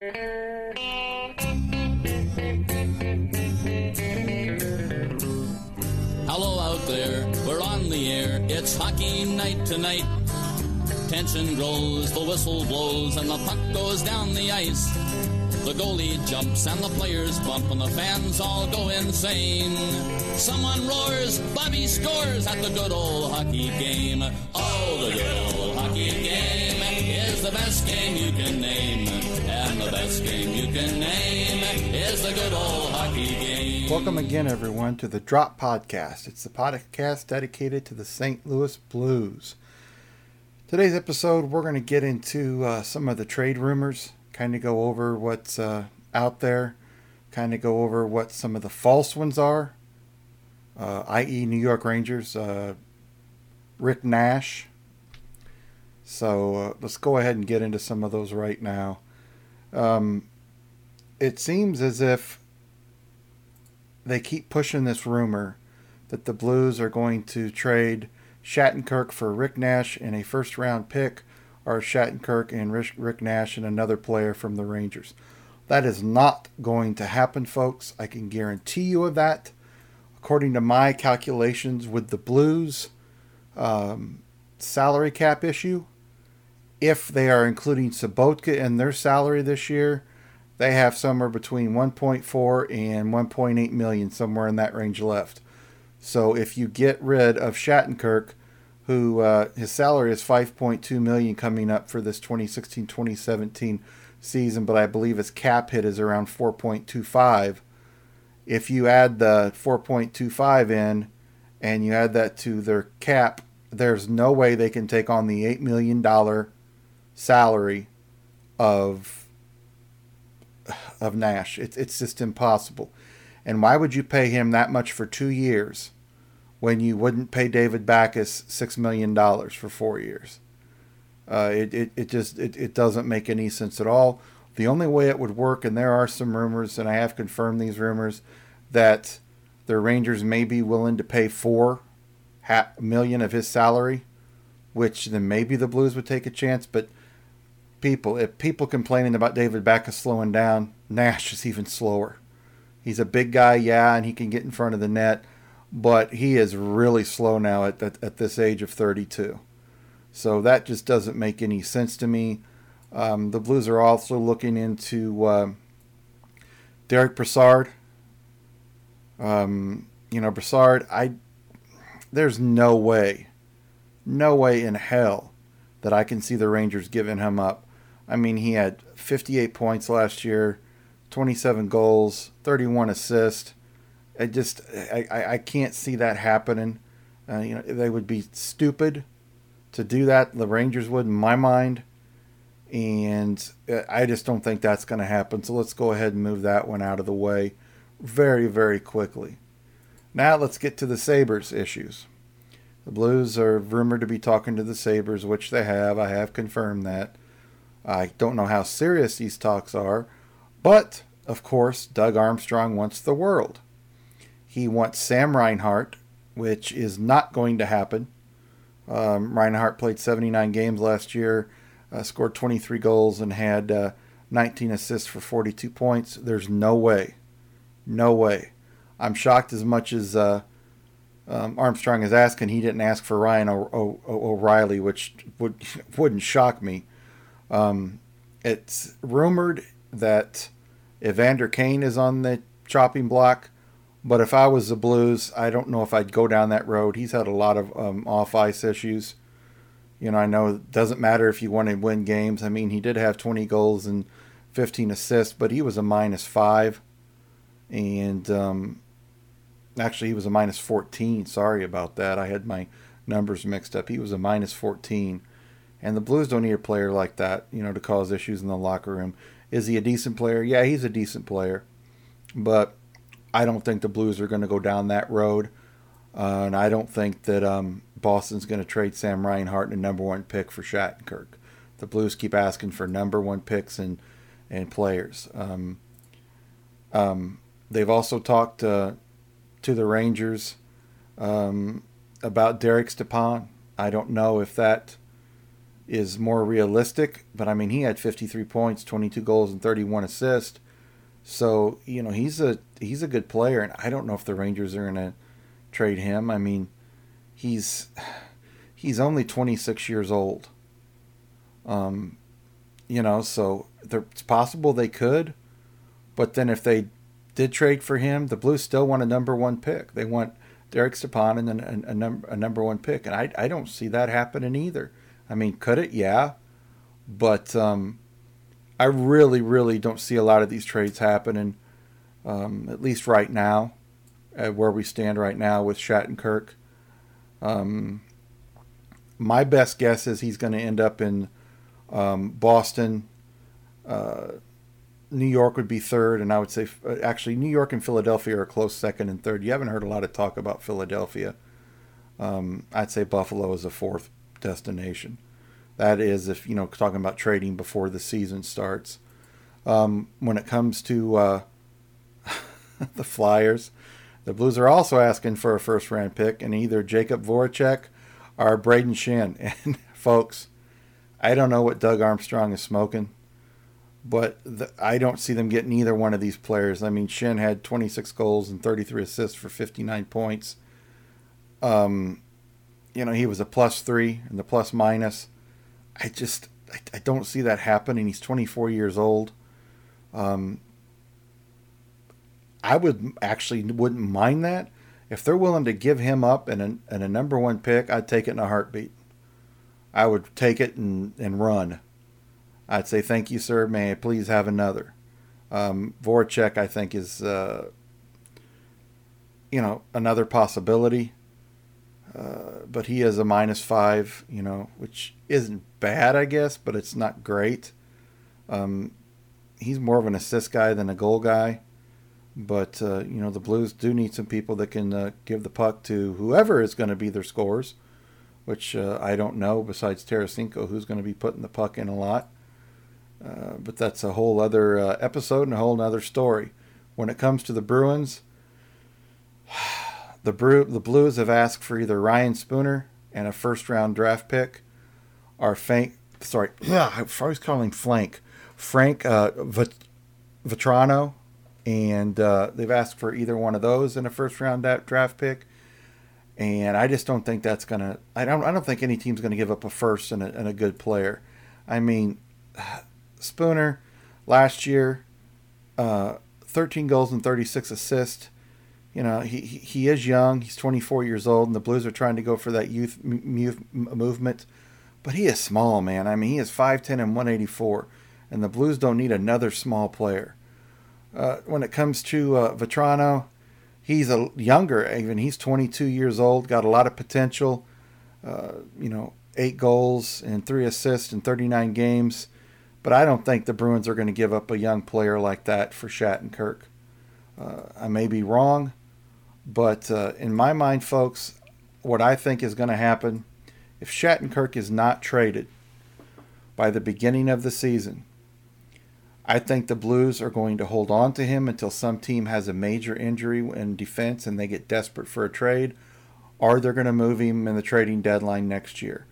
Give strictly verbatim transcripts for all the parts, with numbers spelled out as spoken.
Hello out there, we're on the air, it's hockey night tonight. Tension grows, the whistle blows, and the puck goes down the ice. The goalie jumps and the players bump and the fans all go insane. Someone roars, Bobby scores at the good old hockey game. Oh, the good old hockey game is the best game you can name. And the best game you can name is the good old hockey game. Welcome again, everyone, to the Drop Podcast. It's the podcast dedicated to the Saint Louis Blues. Today's episode, we're going to get into uh, some of the trade rumors, kind of go over what's uh, out there, kind of go over what some of the false ones are, uh, that is. New York Rangers, uh, Rick Nash. So uh, let's go ahead and get into some of those right now. Um, it seems as if they keep pushing this rumor that the Blues are going to trade Shattenkirk for Rick Nash and a first-round pick, or Shattenkirk and Rick Nash and another player from the Rangers. That is not going to happen, folks. I can guarantee you of that. According to my calculations with the Blues um, salary cap issue, if they are including Sobotka in their salary this year, they have somewhere between one point four and one point eight million, somewhere in that range left. So if you get rid of Shattenkirk, who uh, his salary is five point two million dollars coming up for this twenty sixteen twenty seventeen season, but I believe his cap hit is around four point two five. If you add the four point two five in and you add that to their cap, there's no way they can take on the eight million dollars salary of of Nash. It's it's just impossible. And why would you pay him that much for two years when you wouldn't pay David Backes six million dollars for four years? Uh, it, it, it just it, it doesn't make any sense at all. The only way it would work, and there are some rumors, and I have confirmed these rumors, that the Rangers may be willing to pay four half million of his salary, which then maybe the Blues would take a chance. But people, if people complaining about David Backes slowing down, Nash is even slower. He's a big guy, yeah, and he can get in front of the net, but he is really slow now at, at, at this age of thirty-two. So that just doesn't make any sense to me. Um, the Blues are also looking into uh, Derek Brassard. Um, you know, Brassard, I there's no way, no way in hell that I can see the Rangers giving him up. I mean, he had fifty-eight points last year, twenty-seven goals, thirty-one assists. I just, I, I, I can't see that happening. Uh, you know, they would be stupid to do that. The Rangers would, in my mind. And I just don't think that's going to happen. So let's go ahead and move that one out of the way very, very quickly. Now let's get to the Sabres issues. The Blues are rumored to be talking to the Sabres, which they have. I have confirmed that. I don't know how serious these talks are. But, of course, Doug Armstrong wants the world. He wants Sam Reinhart, which is not going to happen. Um, Reinhart played seventy-nine games last year, uh, scored twenty-three goals, and had uh, nineteen assists for forty-two points. There's no way. No way. I'm shocked as much as uh, um, Armstrong is asking. He didn't ask for Ryan o- o- o- O'Reilly, which would, wouldn't shock me. Um, it's rumored that Evander Kane is on the chopping block. But if I was the Blues, I don't know if I'd go down that road. He's had a lot of um, off-ice issues. You know, I know it doesn't matter if you want to win games. I mean, he did have twenty goals and fifteen assists, but he was a minus five. And um, actually, he was a minus fourteen. Sorry about that. I had my numbers mixed up. He was a minus fourteen. And the Blues don't need a player like that, you know, to cause issues in the locker room. Is he a decent player? Yeah, he's a decent player. But I don't think the Blues are going to go down that road. Uh, and I don't think that um, Boston's going to trade Sam Reinhart and a number one pick for Shattenkirk. The Blues keep asking for number one picks and, and players. Um, um, they've also talked uh, to the Rangers um, about Derek Stepan. I don't know if that is more realistic. But I mean, he had fifty-three points, twenty-two goals, and thirty-one assists. So, you know, he's a he's a good player, and I don't know if the Rangers are going to trade him. I mean, he's he's only twenty-six years old. Um, you know, so it's possible they could, but then if they did trade for him, the Blues still want a number one pick. They want Derek Stepan and a, a, number, a number one pick, and I I don't see that happening either. I mean, could it? Yeah, but um, I really, really don't see a lot of these trades happening, um, at least right now, at where we stand right now with Shattenkirk. Um, my best guess is he's going to end up in um, Boston. Uh, New York would be third, and I would say actually New York and Philadelphia are a close second and third. You haven't heard a lot of talk about Philadelphia. Um, I'd say Buffalo is a fourth destination. That is if, you know, talking about trading before the season starts. Um, when it comes to uh, the Flyers, the Blues are also asking for a first-round pick and either Jacob Voracek or Braden Shen. And, folks, I don't know what Doug Armstrong is smoking, but the, I don't see them getting either one of these players. I mean, Shen had twenty-six goals and thirty-three assists for fifty-nine points. Um, you know, he was a plus three and the plus minus. I just, I, I don't see that happening. He's twenty-four years old. Um, I would actually wouldn't mind that. If they're willing to give him up and a, and a number one pick, I'd take it in a heartbeat. I would take it and, and run. I'd say, thank you, sir. May I please have another? Um, Voracek, I think, is, uh, you know, another possibility. Uh, but he is a minus five, you know, which isn't bad, I guess, but it's not great. Um, he's more of an assist guy than a goal guy. But, uh, you know, the Blues do need some people that can uh, give the puck to whoever is going to be their scorers, which uh, I don't know, besides Tarasenko, who's going to be putting the puck in a lot. Uh, but that's a whole other uh, episode and a whole other story. When it comes to the Bruins, the Bru- the Blues have asked for either Ryan Spooner and a first-round draft pick, or Frank. Sorry, I always call him Flank. Frank uh, Vit- Vetrano, and uh, they've asked for either one of those in a first-round draft pick. And I just don't think that's gonna. I don't. I don't think any team's gonna give up a first and a, and a good player. I mean, Spooner, last year, uh, thirteen goals and thirty-six assists. You know, he he is young. He's twenty-four years old, and the Blues are trying to go for that youth m- movement. But he is small, man. I mean, he is five ten and one eighty-four, and the Blues don't need another small player. Uh, when it comes to uh, Vetrano, he's a younger, even he's twenty-two years old, got a lot of potential. Uh, you know, eight goals and three assists in thirty-nine games. But I don't think the Bruins are going to give up a young player like that for Shattenkirk. Uh, I may be wrong, but uh, in my mind, folks, what I think is going to happen, if Shattenkirk is not traded by the beginning of the season, I think the Blues are going to hold on to him until some team has a major injury in defense and they get desperate for a trade, or they're going to move him in the trading deadline next year.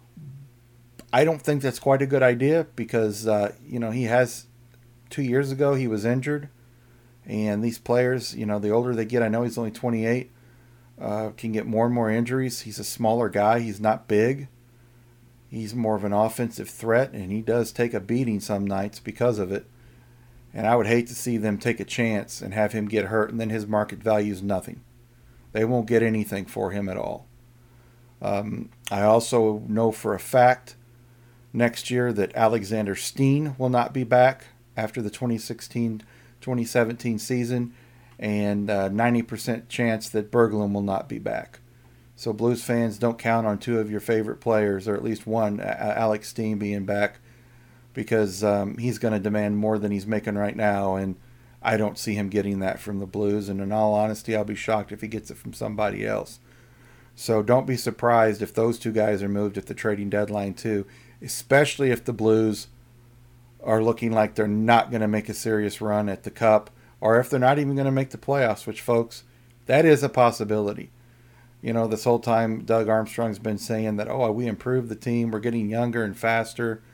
I don't think that's quite a good idea because, uh, you know, he has, two years ago, he was injured. And these players, you know, the older they get, I know he's only twenty-eight, uh, can get more and more injuries. He's a smaller guy. He's not big. He's more of an offensive threat, and he does take a beating some nights because of it. And I would hate to see them take a chance and have him get hurt, and then his market value is nothing. They won't get anything for him at all. Um, I also know for a fact next year that Alexander Steen will not be back after the twenty sixteen twenty seventeen season, and uh, ninety percent chance that Berglund will not be back. So Blues fans, don't count on two of your favorite players, or at least one, Alex Steen, being back, because um, he's going to demand more than he's making right now, and I don't see him getting that from the Blues, and in all honesty, I'll be shocked if he gets it from somebody else. So don't be surprised if those two guys are moved at the trading deadline too, especially if the Blues are looking like they're not going to make a serious run at the Cup, or if they're not even going to make the playoffs, which, folks, that is a possibility. You know, this whole time Doug Armstrong's been saying that, oh, we improved the team, we're getting younger and faster.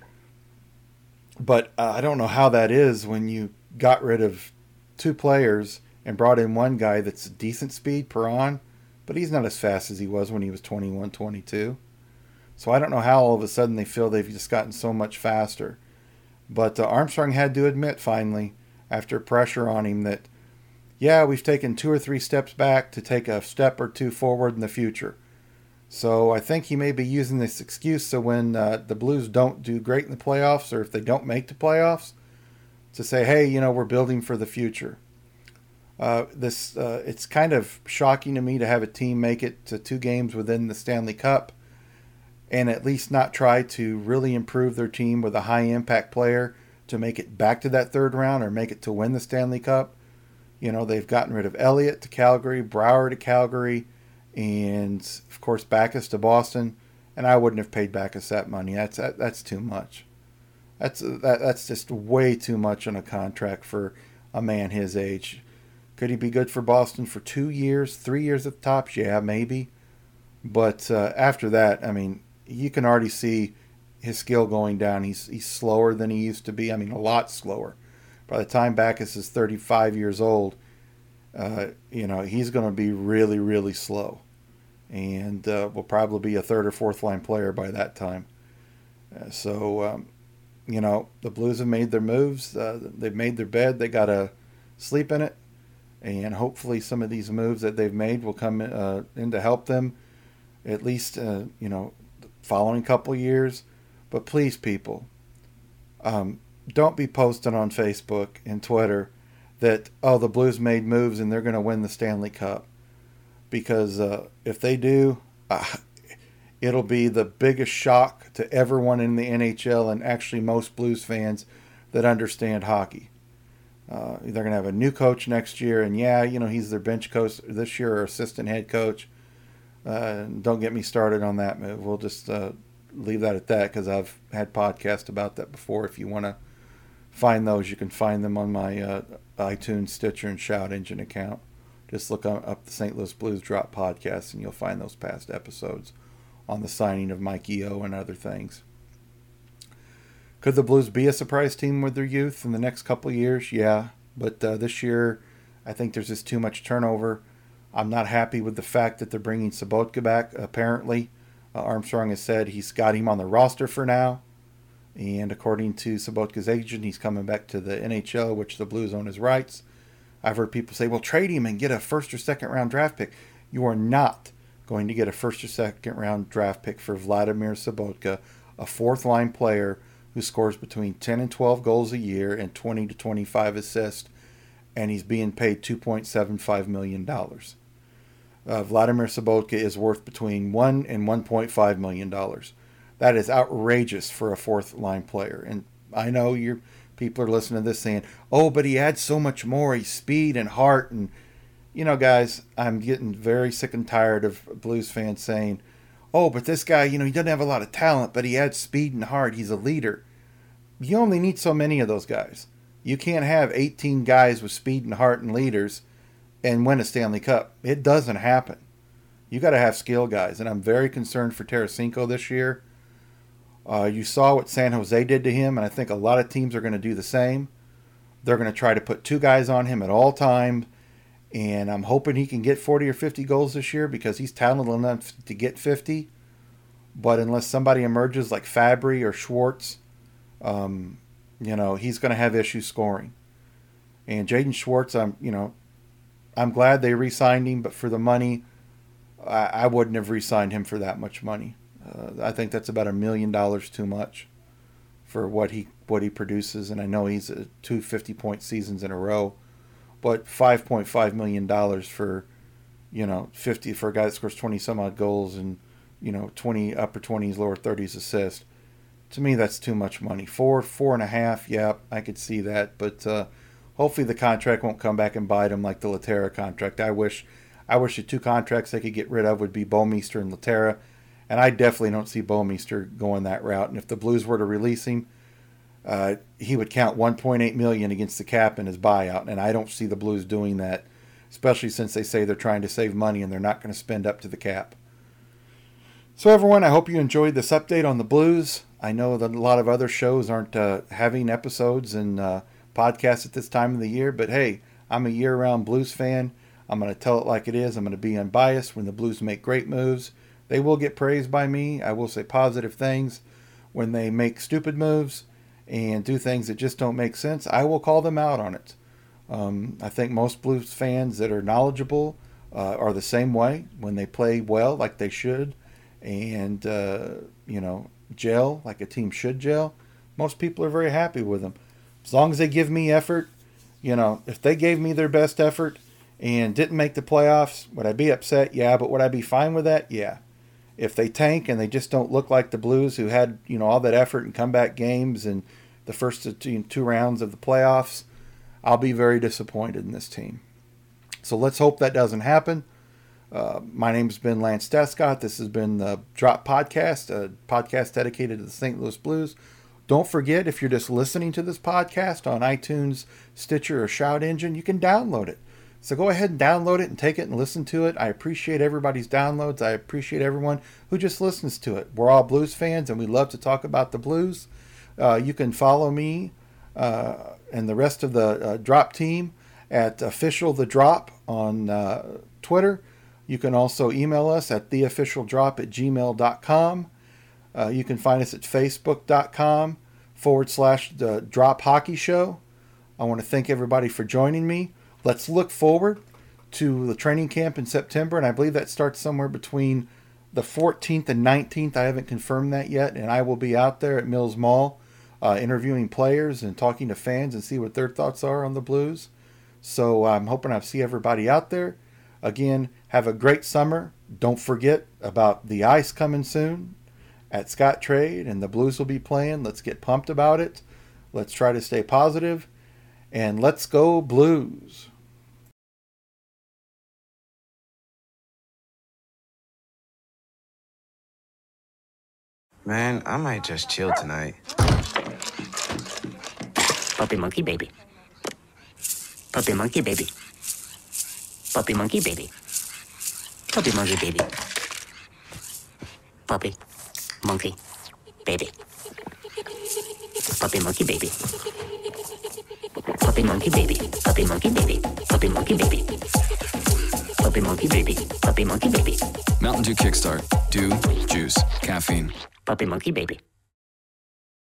But uh, I don't know how that is when you got rid of two players and brought in one guy that's decent speed, Perron, but he's not as fast as he was when he was twenty-one, twenty-two. So I don't know how all of a sudden they feel they've just gotten so much faster. But uh, Armstrong had to admit finally, after pressure on him, that, yeah, we've taken two or three steps back to take a step or two forward in the future. So I think he may be using this excuse so when uh, the Blues don't do great in the playoffs, or if they don't make the playoffs, to say, hey, you know, we're building for the future. Uh, this uh, it's kind of shocking to me to have a team make it to two games within the Stanley Cup and at least not try to really improve their team with a high-impact player to make it back to that third round or make it to win the Stanley Cup. You know, they've gotten rid of Elliott to Calgary, Brouwer to Calgary, and, of course, Backes to Boston. And I wouldn't have paid Backes that money. That's that, that's too much. That's that, that's just way too much on a contract for a man his age. Could he be good for Boston for two years, three years at the tops? Yeah, maybe. But uh, after that, I mean, you can already see his skill going down. He's he's slower than he used to be. I mean, a lot slower. By the time Backes is thirty-five years old, uh, you know, he's going to be really, really slow. And uh, will probably be a third or fourth line player by that time. Uh, so, um, you know, the Blues have made their moves. Uh, they've made their bed. They got to sleep in it. And hopefully some of these moves that they've made will come uh, in to help them, at least, uh, you know, the following couple years. But please, people, um, don't be posting on Facebook and Twitter that, oh, the Blues made moves and they're going to win the Stanley Cup. Because uh, if they do, uh, it'll be the biggest shock to everyone in the N H L and actually most Blues fans that understand hockey. Uh, they're going to have a new coach next year, and yeah, you know, he's their bench coach this year or assistant head coach. Uh, don't get me started on that move. We'll just uh, leave that at that because I've had podcasts about that before. If you want to find those, you can find them on my uh, iTunes, Stitcher, and Shout Engine account. Just look up the Saint Louis Blues Drop podcast, and you'll find those past episodes on the signing of Mike Yeo and other things. Could the Blues be a surprise team with their youth in the next couple of years? Yeah, but uh, this year I think there's just too much turnover. I'm not happy with the fact that they're bringing Sobotka back, apparently. Uh, Armstrong has said he's got him on the roster for now. And according to Sobotka's agent, he's coming back to the N H L, which the Blues own his rights. I've heard people say, well, trade him and get a first or second round draft pick. You are not going to get a first or second round draft pick for Vladimir Sobotka, a fourth line player who scores between ten and twelve goals a year and twenty to twenty-five assists, and he's being paid two point seven five million dollars. Uh, Vladimir Sobotka is worth between one and one point five million dollars. That is outrageous for a fourth line player. And I know you're people are listening to this saying, oh, but he had so much more. He's speed and heart. And, you know, guys, I'm getting very sick and tired of Blues fans saying, oh, but this guy, you know, he doesn't have a lot of talent, but he had speed and heart. He's a leader. You only need so many of those guys. You can't have eighteen guys with speed and heart and leaders and win a Stanley Cup. It doesn't happen. You got to have skill guys. And I'm very concerned for Tarasenko this year. Uh, you saw what San Jose did to him, and I think a lot of teams are going to do the same. They're going to try to put two guys on him at all times, and I'm hoping he can get forty or fifty goals this year because he's talented enough to get fifty. But unless somebody emerges like Fabry or Schwartz, um, you know, he's going to have issues scoring. And Jaden Schwartz, I'm, you know, I'm glad they re-signed him, but for the money, I, I wouldn't have re-signed him for that much money. Uh, I think that's about a million dollars too much for what he what he produces, and I know he's a two fifty-point seasons in a row, but five point five million dollars for, you know, fifty for a guy that scores twenty some odd goals and, you know, twenty upper twenties, lower thirties assists. To me, that's too much money. Four, four and a half, yeah, I could see that, but uh, hopefully the contract won't come back and bite him like the Laterra contract. I wish, I wish the two contracts they could get rid of would be Bouwmeester and Laterra. And I definitely don't see Bouwmeester going that route. And if the Blues were to release him, uh, he would count one point eight million dollars against the cap in his buyout. And I don't see the Blues doing that especially since they say they're trying to save money and they're not going to spend up to the cap. So everyone, I hope you enjoyed this update on the Blues. I know that a lot of other shows aren't uh, having episodes and uh, podcasts at this time of the year, but hey, I'm a year-round Blues fan. I'm going to tell it like it is. I'm going to be unbiased. When the Blues make great moves, they will get praised by me. I will say positive things. When they make stupid moves and do things that just don't make sense, I will call them out on it. Um, I think most Blues fans that are knowledgeable uh, are the same way. When they play well, like they should, and uh, you know, gel like a team should gel, most people are very happy with them. As long as they give me effort, you know, if they gave me their best effort and didn't make the playoffs, would I be upset? Yeah, but would I be fine with that? Yeah. If they tank and they just don't look like the Blues who had, you know, all that effort and comeback games and the first two, two rounds of the playoffs, I'll be very disappointed in this team. So let's hope that doesn't happen. Uh, my name's been Lance Descott. This has been the Drop Podcast, a podcast dedicated to the Saint Louis Blues. Don't forget, if you're just listening to this podcast on iTunes, Stitcher, or Shout Engine, you can download it. So go ahead and download it and take it and listen to it. I appreciate everybody's downloads. I appreciate everyone who just listens to it. We're all Blues fans, and we love to talk about the Blues. Uh, you can follow me uh, and the rest of the uh, Drop team at Official The Drop on uh, Twitter. You can also email us at theofficialdrop at gmail dot com. Uh, you can find us at facebook.com forward slash the Drop Hockey Show. I want to thank everybody for joining me. Let's look forward to the training camp in September, and I believe that starts somewhere between the fourteenth and nineteenth. I haven't confirmed that yet, and I will be out there at Mills Mall uh, interviewing players and talking to fans and see what their thoughts are on the Blues. So I'm hoping I'll see everybody out there. Again, have a great summer. Don't forget about the ice coming soon at Scottrade, and the Blues will be playing. Let's get pumped about it. Let's try to stay positive, and let's go Blues. Man, I might just chill tonight. Puppy monkey baby. Puppy monkey baby. Puppy monkey baby. Puppy monkey baby. Puppy monkey baby. Puppy monkey baby. Puppy monkey baby. Puppy monkey baby. Puppy monkey baby. Puppy monkey baby. Puppy monkey baby. Mountain Dew Kickstart. Dew, juice, caffeine. Puppy monkey baby.